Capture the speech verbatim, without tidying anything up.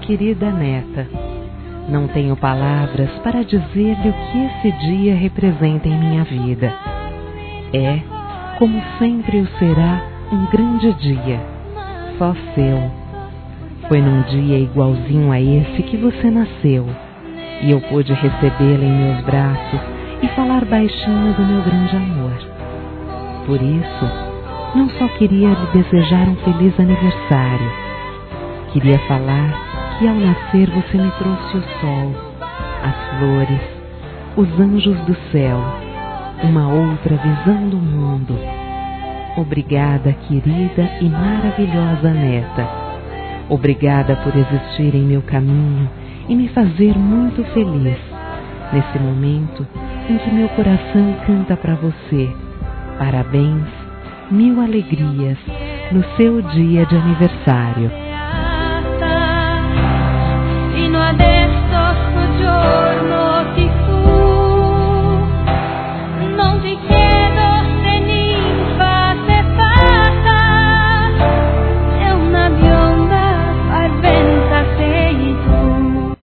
querida neta. Não tenho palavras para dizer-lhe o que esse dia representa em minha vida. É, como sempre o será, um grande dia, só seu. Foi num dia igualzinho a esse que você nasceu, e eu pude recebê-la em meus braços e falar baixinho do meu grande amor. Por isso, não só queria lhe desejar um feliz aniversário, queria falar que ao nascer você me trouxe o sol, as flores, os anjos do céu, uma outra visão do mundo. Obrigada, querida e maravilhosa neta. Obrigada por existir em meu caminho e me fazer muito feliz, nesse momento em que meu coração canta para você. Parabéns, mil alegrias, no seu dia de aniversário. Fino adesso sto giorno